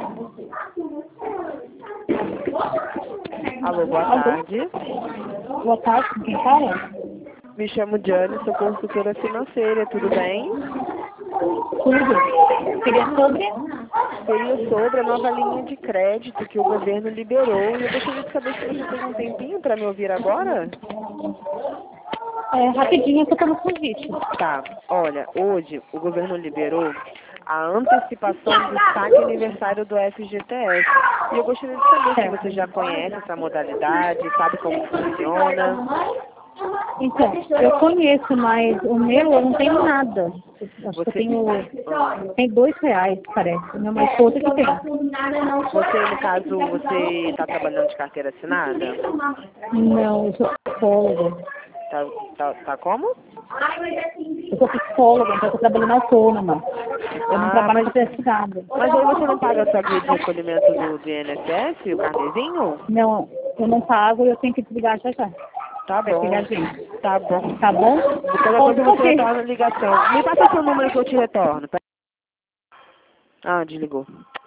Alô, boa tarde. Boa tarde, com quem fala? Me chamo Jane, sou consultora financeira, tudo bem? Tudo. Seria sobre? Seria sobre a nova linha de crédito que o governo liberou e eu gostaria de saber se você tem um tempinho para me ouvir agora? Rapidinho, que eu tô no serviço. Tá, olha, hoje o governo liberou a antecipação do saque aniversário do FGTS. E eu gostaria de saber se você já conhece essa modalidade, sabe como funciona. Então, eu conheço, mas o meu eu não tenho nada. Acho que eu tenho. Tem R$ 2, parece. Minha mãe outra que tem. Você, no caso, você está trabalhando de carteira assinada? Não, eu sou psicóloga. Tá como? Eu sou psicóloga, então eu tô trabalhando autônoma. Eu não trabalho de carteira assinada. Mas aí você não paga a sua guia de recolhimento do INSS, o carnezinho? Não, eu não pago e eu tenho que desligar já já. Tá Vai bom, pegar a gente. tá bom. Tá bom? Qualquer coisa você retorna a ligação. Me passa seu número que eu te retorno. Ah, desligou.